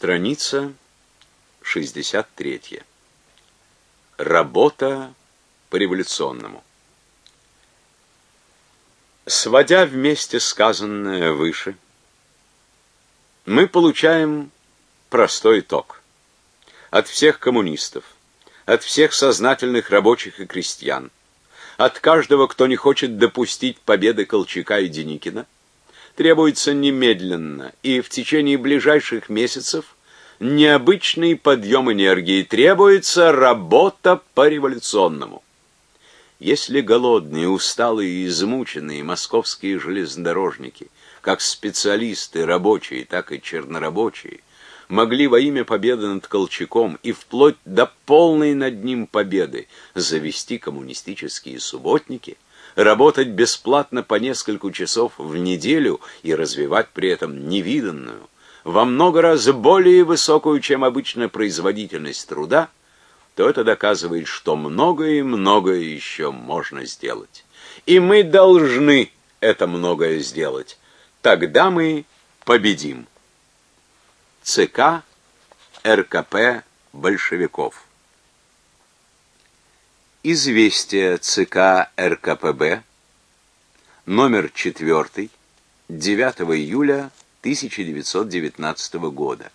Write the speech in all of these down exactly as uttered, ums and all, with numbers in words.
Страница шестьдесят третья. Работа по-революционному. Сводя вместе сказанное выше, мы получаем простой итог. От всех коммунистов, от всех сознательных рабочих и крестьян, от каждого, кто не хочет допустить победы Колчака и Деникина, требуется немедленно и в течение ближайших месяцев необычный подъем энергии, требуется работа по-революционному. Если голодные, усталые и измученные московские железнодорожники, как специалисты, рабочие, так и чернорабочие, могли во имя победы над Колчаком и вплоть до полной над ним победы завести коммунистические субботники, работать бесплатно по несколько часов в неделю и развивать при этом невиданную, во много раз более высокую, чем обычно, производительность труда, то это доказывает, что многое и многое еще можно сделать. И мы должны это многое сделать. Тогда мы победим. ЦК РКП большевиков. Известие ЦК РКПБ, номер четвёртый, девятого июля тысяча девятьсот девятнадцатого года.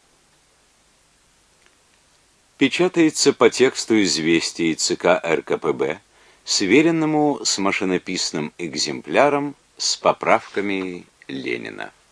Печатается по тексту известий ЦК РКПБ, сверенному с машинописным экземпляром с поправками Ленина.